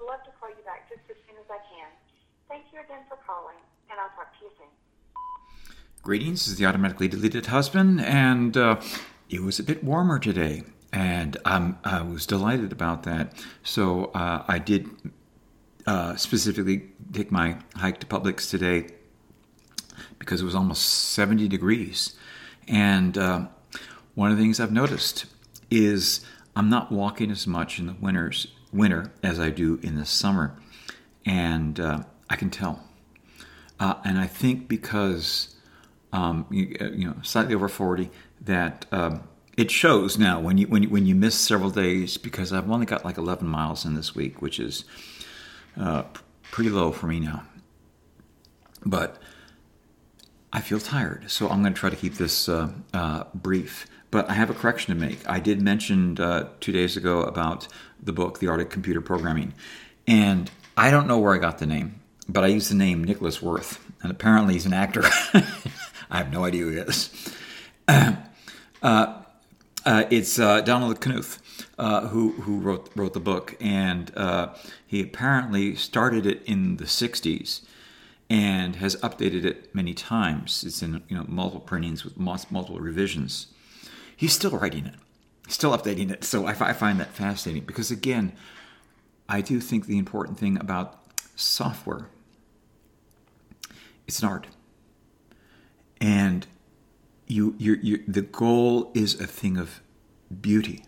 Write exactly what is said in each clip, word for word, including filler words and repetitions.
would love to call you back just as soon as I can. Thank you again for calling, and I'll talk to you soon. Greetings, this is the automatically deleted husband, and uh, it was a bit warmer today, and um, I was delighted about that. So uh, I did uh, specifically take my hike to Publix today because it was almost seventy degrees. And uh, one of the things I've noticed is I'm not walking as much in the winters, winter as I do in the summer, and uh, I can tell. Uh, and I think because Um, you, you know, slightly over forty, that um, it shows now when you when you, when you miss several days, because I've only got like eleven miles in this week, which is uh, p- pretty low for me now. But I feel tired, so I'm going to try to keep this uh, uh, brief. But I have a correction to make. I did mention uh, two days ago about the book, The Art of Computer Programming, and I don't know where I got the name, but I used the name Nicholas Worth, and apparently he's an actor. I have no idea who he is. Uh, uh, it's uh, Donald Knuth uh, who who wrote wrote the book, and uh, he apparently started it in the sixties and has updated it many times. It's in you know multiple printings with multiple revisions. He's still writing it, still updating it. So I, I find that fascinating because, again, I do think the important thing about software, it's an art. And you, you, you, the goal is a thing of beauty.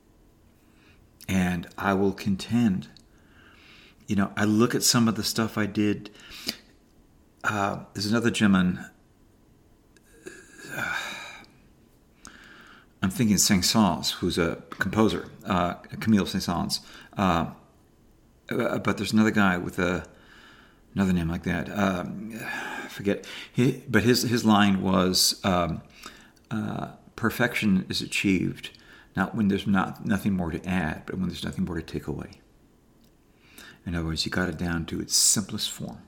And I will contend, you know, I look at some of the stuff I did. Uh, there's another gentleman, uh, I'm thinking Saint-Saëns, who's a composer, uh, Camille Saint-Saëns. Uh, but there's another guy with a, another name like that. Um, forget, he, but his his line was, um, uh, perfection is achieved not when there's not nothing more to add, but when there's nothing more to take away. In other words, you got it down to its simplest form.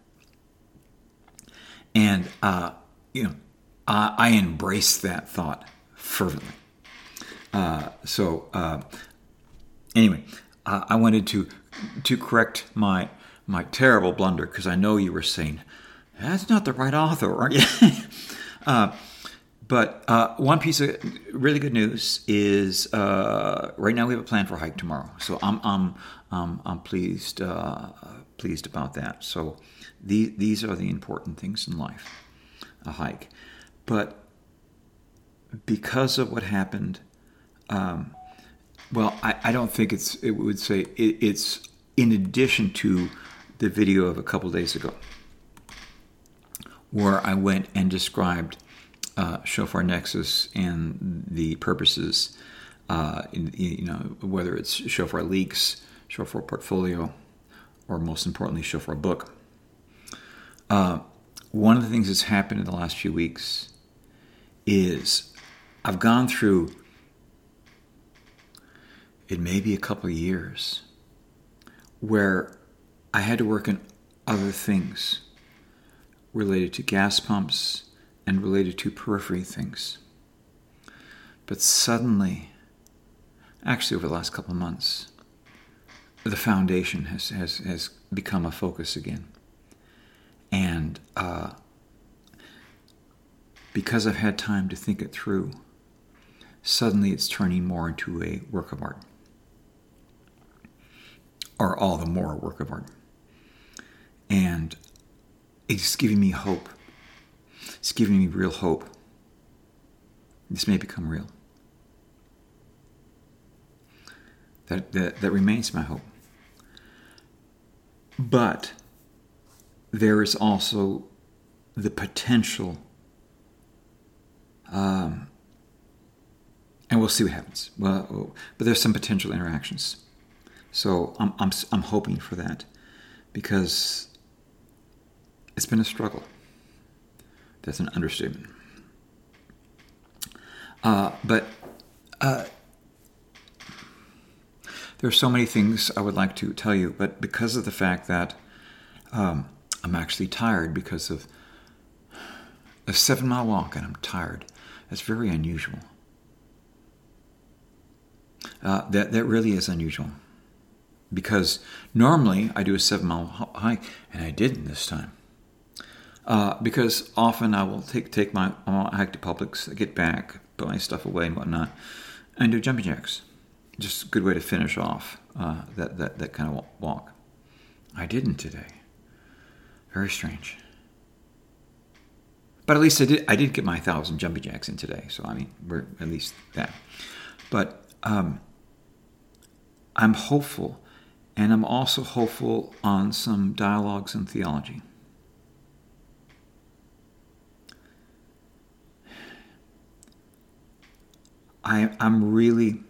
And, uh, you know, I, I embrace that thought fervently. Uh, so, uh, anyway, uh, I wanted to to correct my my terrible blunder, because I know you were saying, that's not the right author, aren't you? uh, but uh, one piece of really good news is uh, right now we have a plan for a hike tomorrow. So I'm I'm I'm, I'm pleased uh, pleased about that. So the, these are the important things in life, a hike. But because of what happened, um, well, I, I don't think it's it would say it, it's in addition to the video of a couple days ago, where I went and described uh, Shofar Nexus and the purposes, uh, in, you know, whether it's Shofar Leaks, Shofar Portfolio, or most importantly, Shofar Book. Uh, one of the things that's happened in the last few weeks is I've gone through, it may be a couple of years, where I had to work on other things related to gas pumps and related to periphery things. But suddenly, actually over the last couple of months, the foundation has, has, has become a focus again. And uh, because I've had time to think it through, suddenly it's turning more into a work of art. Or all the more a work of art. And it's giving me hope. It's giving me real hope. This may become real. That, that, that remains my hope. But there is also the potential, um, and we'll see what happens. Well, but there's some potential interactions. So I'm I'm I'm hoping for that, because it's been a struggle. That's an understatement. Uh, but uh, there are so many things I would like to tell you, but because of the fact that um, I'm actually tired because of a seven-mile walk, and I'm tired, that's very unusual. Uh, that that really is unusual. because normally I do a seven mile hike, and I didn't this time. Uh, because often I will take take my I'll hike to Publix, get back, put my stuff away and whatnot, and do jumping jacks. Just a good way to finish off uh, that, that, that kind of walk. I didn't today. Very strange. But at least I did I did get my thousand jumping jacks in today, so I mean, we're at least that. But um, I'm hopeful, and I'm also hopeful on some dialogues in theology. I, I'm really,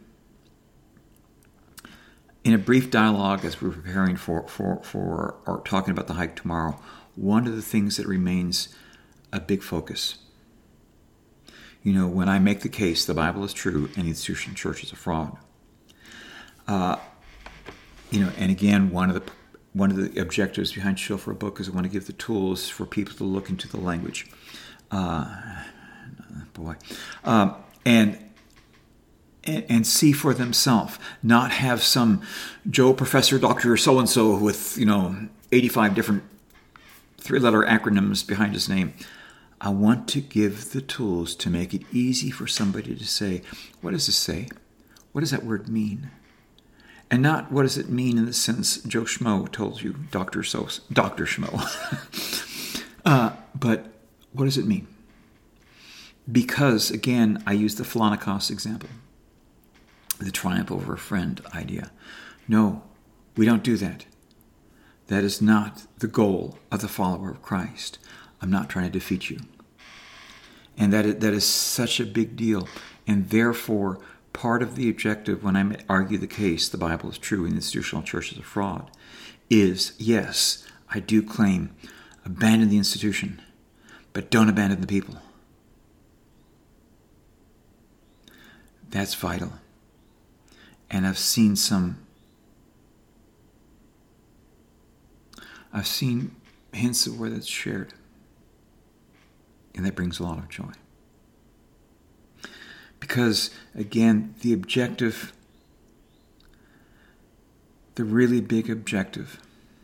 in a brief dialogue as we're preparing for, for, for or talking about the hike tomorrow, one of the things that remains a big focus. You know, when I make the case the Bible is true and the institutional church is a fraud. Uh, you know, and again, one of the one of the objectives behind Shofar Book is I want to give the tools for people to look into the language. Uh, boy, um, and. And see for themselves, not have some Joe Professor Doctor so-and-so with, you know, eighty-five different three-letter acronyms behind his name. I want to give the tools to make it easy for somebody to say, what does this say? What does that word mean? And not what does it mean in the sense Joe Schmo told you, Doctor So, Doctor Schmo. uh, but what does it mean? Because, again, I use the Philonakos example. The triumph over a friend idea. No, we don't do that. That is not the goal of the follower of Christ. I'm not trying to defeat you. And that is, that is such a big deal. And therefore, part of the objective when I argue the case, the Bible is true and the institutional church is a fraud, is, yes, I do claim, abandon the institution, but don't abandon the people. That's vital. And I've seen some, I've seen hints of where that's shared. And that brings a lot of joy. Because, again, the objective, the really big objective,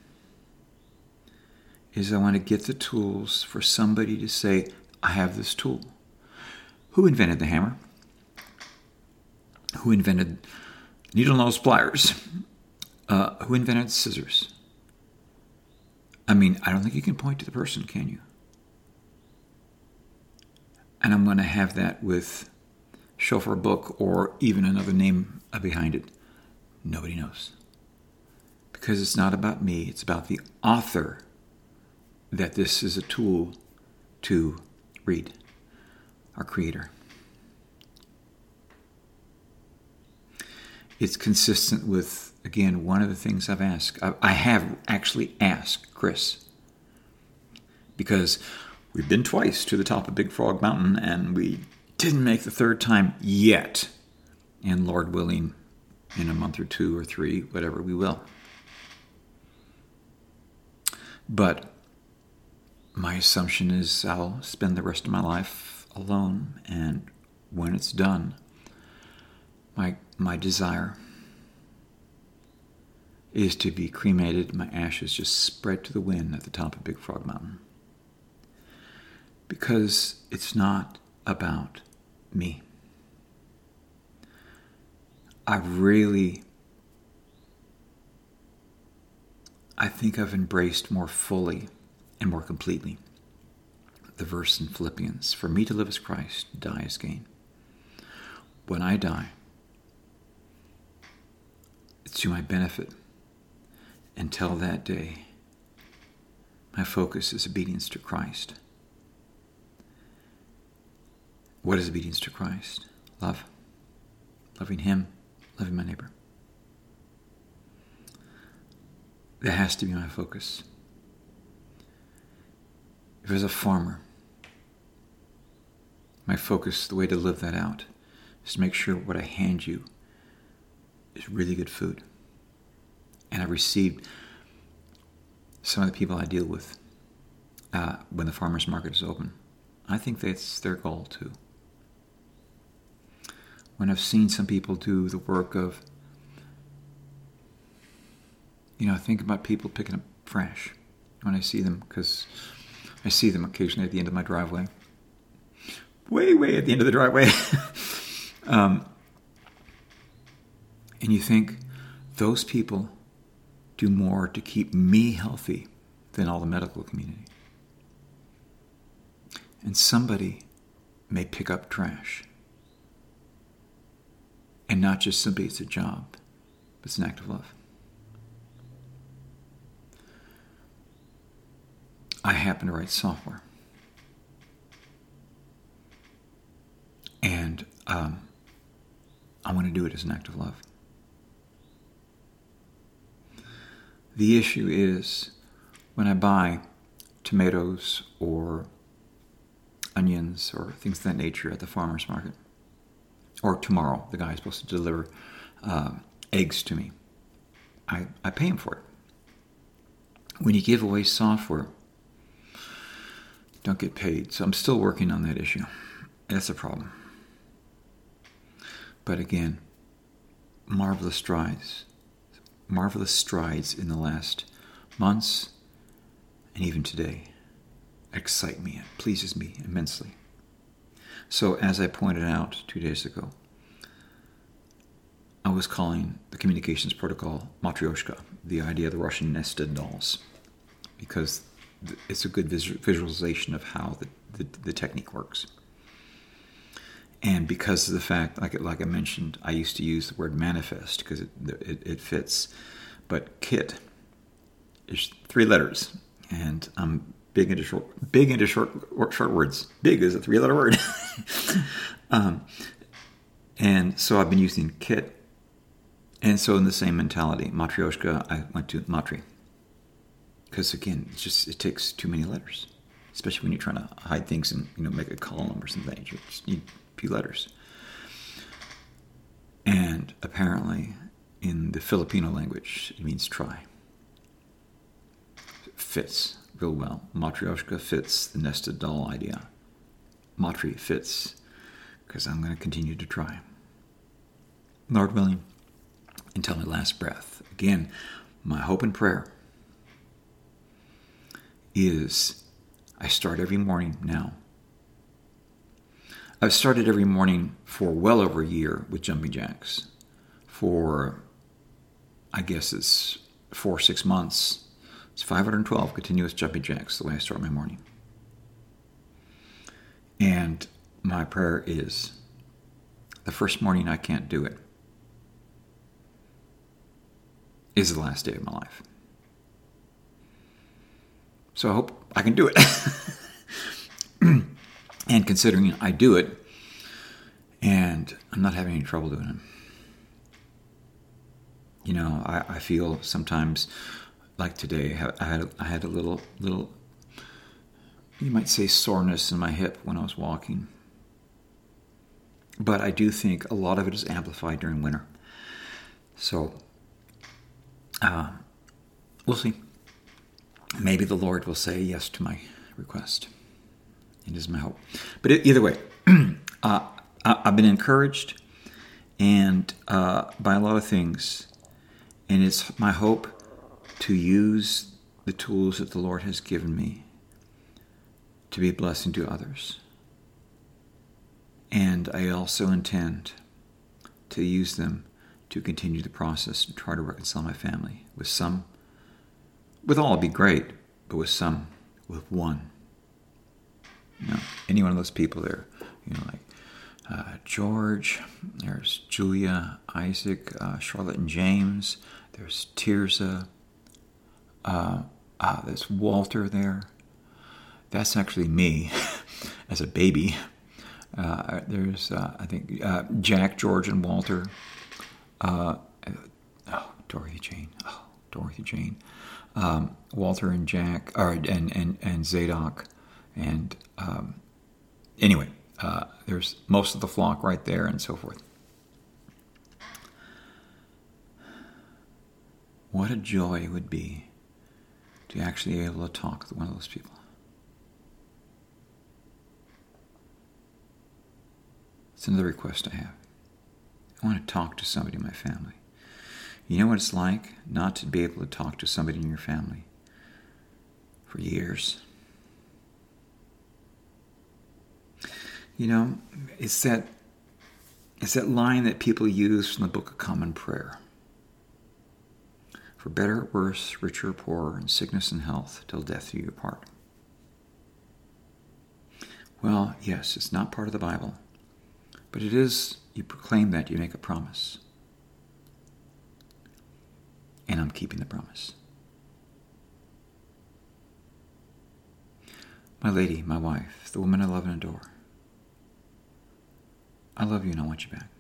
is I want to get the tools for somebody to say, I have this tool. Who invented the hammer? Who invented needle nose pliers? Uh, who invented scissors? I mean, I don't think you can point to the person, can you? And I'm going to have that with Shofar Book or even another name behind it. Nobody knows. Because it's not about me. It's about the author that this is a tool to read. Our Creator. It's consistent with, again, one of the things I've asked. I, I have actually asked Chris. Because we've been twice to the top of Big Frog Mountain, and we didn't make the third time yet. And Lord willing, in a month or two or three, whatever, we will. But my assumption is I'll spend the rest of my life alone, and when it's done, my my desire is to be cremated, my ashes just spread to the wind at the top of Big Frog Mountain. Because it's not about me. I really, I think I've embraced more fully and more completely the verse in Philippians, for me to live as Christ, die as gain. When I die, it's to my benefit. Until that day, my focus is obedience to Christ. What is obedience to Christ? Love. Loving Him, loving my neighbor. That has to be my focus. If as a farmer, my focus, the way to live that out, is to make sure what I hand you is really good food. And I've received some of the people I deal with uh, when the farmer's market is open. I think that's their goal too. When I've seen some people do the work of You know, think about people picking up trash when I see them, because I see them occasionally at the end of my driveway. Way, way at the end of the driveway. um, and you think, those people do more to keep me healthy than all the medical community. And somebody may pick up trash. And not just simply it's a job, but it's an act of love. I happen to write software. And um, I want to do it as an act of love. The issue is when I buy tomatoes or onions or things of that nature at the farmer's market, or tomorrow, the guy is supposed to deliver uh, eggs to me. I, I pay him for it. When you give away software, don't get paid. So I'm still working on that issue. That's a problem. But again, marvelous strides. Marvelous strides in the last months and even today excite me. It pleases me immensely. So as I pointed out two days ago, I was calling the communications protocol Matryoshka, the idea of the Russian nested dolls, because it's a good visualization of how the, the, the technique works. And because of the fact, like, like I mentioned, I used to use the word manifest because it, it, it fits. But KIT is three letters, and I'm big into short, big into short, short words. Big is a three-letter word. um, and so I've been using KIT. And so in the same mentality, Matryoshka, I went to Matri. Because again, it's just it takes too many letters, especially when you're trying to hide things and, you know, make a column or something. You just need a few letters. And apparently, in the Filipino language, it means try. It fits real well. Matryoshka fits the nested doll idea. Matri fits because I'm going to continue to try. Lord willing, until my last breath. Again, my hope and prayer is I start every morning now. I've started every morning for well over a year with jumping jacks. For, I guess it's four or six months. It's five hundred twelve continuous jumping jacks the way I start my morning. And my prayer is, the first morning I can't do it is the last day of my life. So I hope I can do it. And considering I do it, and I'm not having any trouble doing it. You know, I, I feel sometimes, like today, I had I had a little little, you might say, soreness in my hip when I was walking. But I do think a lot of it is amplified during winter. So, uh, we'll see. Maybe the Lord will say yes to my request. It is my hope. But it, either way, uh, I, I've been encouraged and uh, by a lot of things. And it's my hope to use the tools that the Lord has given me to be a blessing to others. And I also intend to use them to continue the process to try to reconcile my family. With some, with all it'd be great, but with some, with one. You know, any one of those people there, you know, like uh, George, there's Julia, Isaac, uh, Charlotte and James, there's Tirza, uh, uh, there's Walter there. That's actually me as a baby. Uh, there's, uh, I think, uh, Jack, George, and Walter. Uh, oh, Dorothy Jane. Oh, Dorothy Jane. Um, Walter and Jack, or and and and Zadok, and um, anyway, uh, there's most of the flock right there, and so forth. What a joy it would be to actually be able to talk with one of those people. It's another request I have. I want to talk to somebody in my family. You know what it's like not to be able to talk to somebody in your family for years? You know, it's that, it's that line that people use from the Book of Common Prayer. For better or worse, richer or poorer, in sickness and health, till death do you part. Well, yes, it's not part of the Bible, but it is, you proclaim that, you make a promise. And I'm keeping the promise. My lady, my wife, the woman I love and adore, I love you and I want you back.